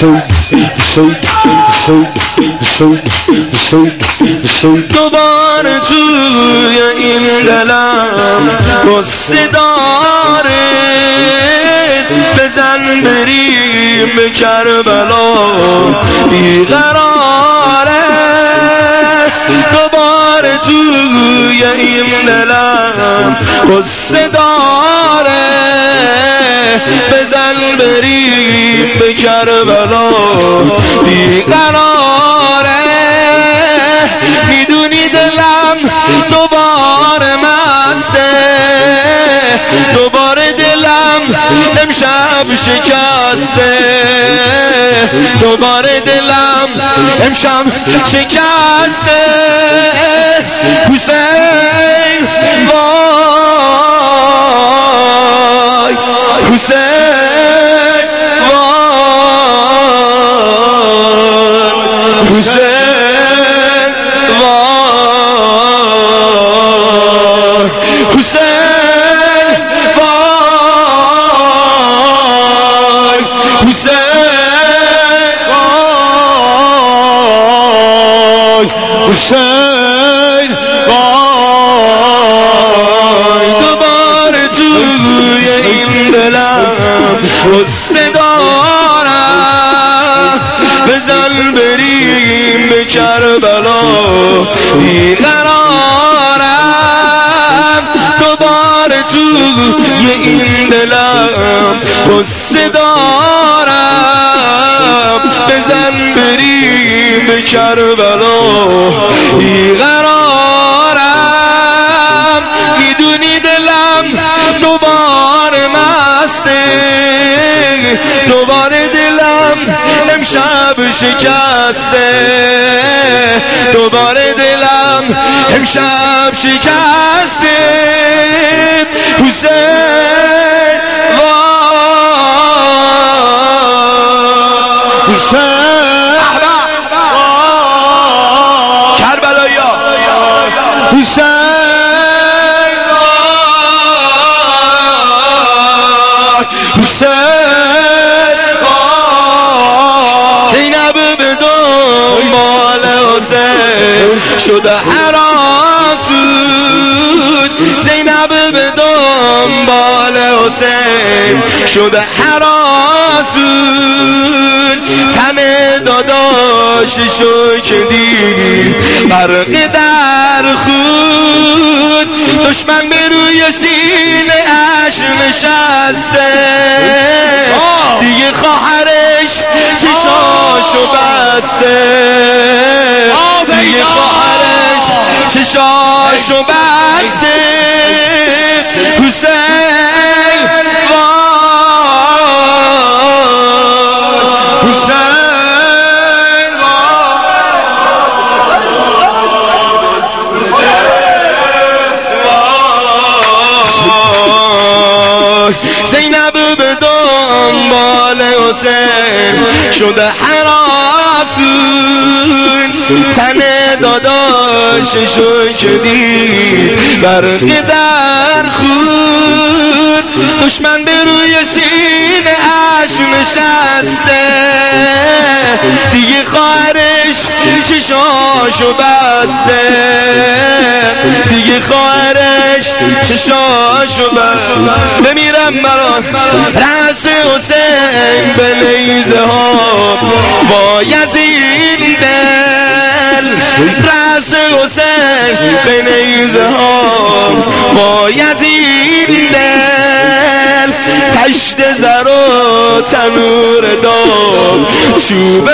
دوباره توی این دلم غصه داره، بزن بریم به کربلا بیقراره. دوباره توی این دلم غصه داره، بزن بریم به کربلا بیقراره. میدونی دلم دوباره مسته، دوباره دلم امشب شکسته، دوباره دلم امشب شکسته. حسین وای، حسین وای، حسین وای، حسین وای، حسین وای، حسین وای. دوباره توی این دلم غصه دارم، بزن بریم به کربلا بیقرارم. دوباره توی این دلم غصه دارم، بزن بریم به کربلا بیقرارم. میدونی دلم دوباره مسته، دوباره دلم امشب شکسته، دوباره دلم امشب شکسته. حسین وای، حسین کربلایا، حسین وای، حسین وای. زینب به دنبال حسین شده هراسود، زینب به دنبال حسین شده هراسود. تن داداششو که دید غرق در خون، دشمن به روی سینه اش نشسته، دیگه خواهرش چشاشو بسته، دیگه خواهرش چشاشو بسته. حسین وای، حسین وای. زینب به دنبال حسین شده هراسون، تن داداششو که دید غرق در خون، دشمن به روی سینه اش نشسته، دیگه خواهرش چشاشو بسته، دیگه خواهرش چشاشو بسته. بمیرم برات رأس حسین به نیزه ها با یزید دل، رأس حسین به نیزه ها با یزید دل. تشت زر و تنور دام چوب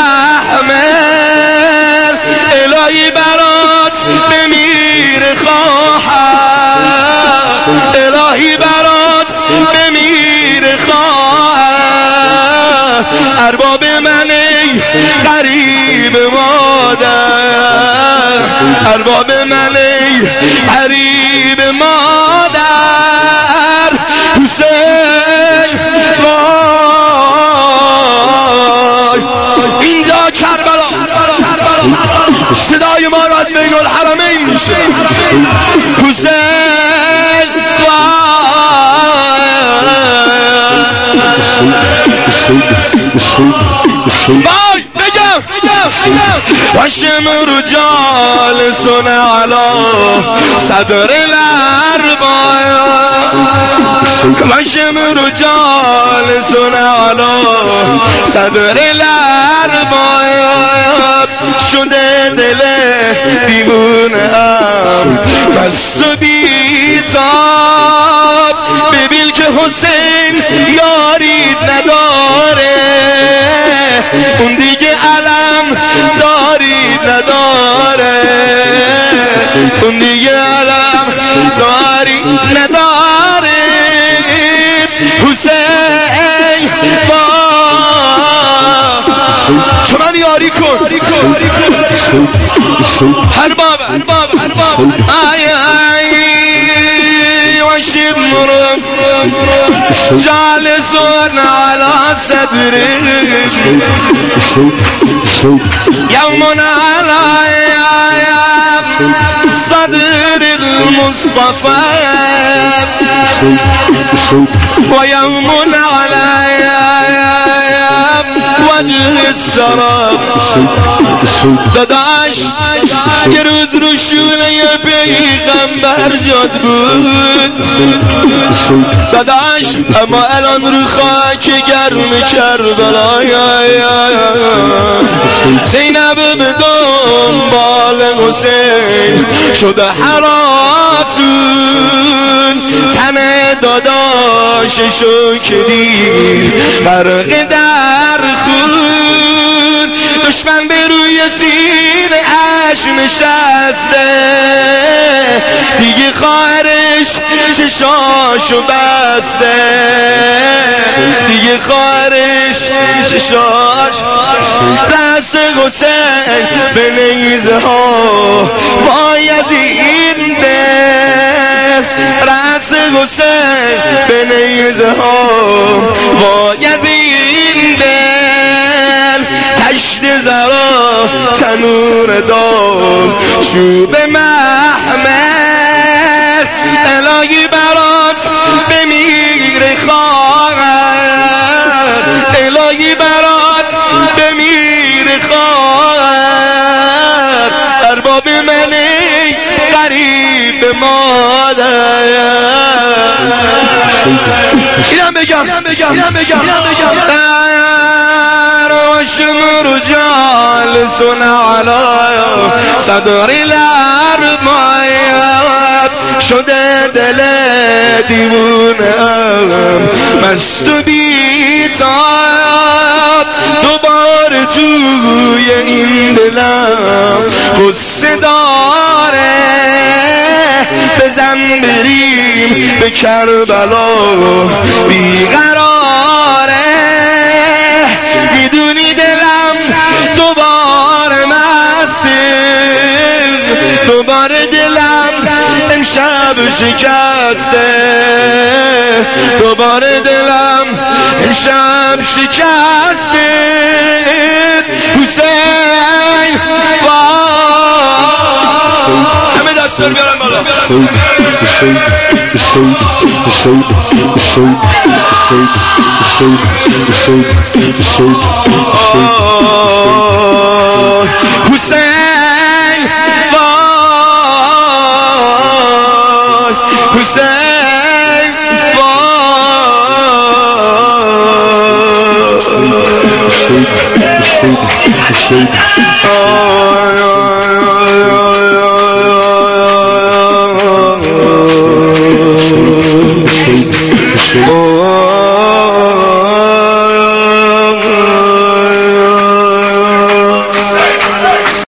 محمل، الهی برات بمیر خواهم، الهی برات بمیر خواهم. ارباب من ای غریب مادر، ارباب من ای غریب مادر. حسین وای، اینجا کربلا صدای ما را از بین الحرمین میشه. حسین وای، بای بگم وشمر جالسون علا صدر الاربایا وشمر جالسون علا صدر الاربایا شده دل دیوونم مست و بیتاب ببین که حسین یاری نداره اون دیگه علم داری نداره اون دیگه علم داری نداره حسین با تو من یاری کن هر بابا آی وشمر جالسون على صدري يوم على صدر المصطفى ويوم على وجه السراب داداش یه روز رو شونه پیغمبر جاد بود داداش اما الان رو خاک گرم کربلا زینب به دنبال حسین شده حراسون تن داداششو که دید غرق در خون دشمن به روی سینه اش نشسته دیگه خواهرش چشاشو بسته دیگه خواهرش چشاش دست حسین به نیزه ها وای از این دل رأس حسین به نیزه ها وای از این دل تشت زرا تنور دار چوب محمر الهی برات بمیره خواهر الهی برات بمیره خواهر ارباب منی قریب مادر اینم بگم وشمر جالسون على صدر الاربایا شده دل دیوونم مست و بیتاب دوباره توی این دلم قصه داره بزن بریم به کربلا بیقراره میدونی دلم دوباره مسته دوباره دلم امشب شکسته دوباره دلم امشب شکسته حسین همه دستور بیارم بالا حسین وای حسین وای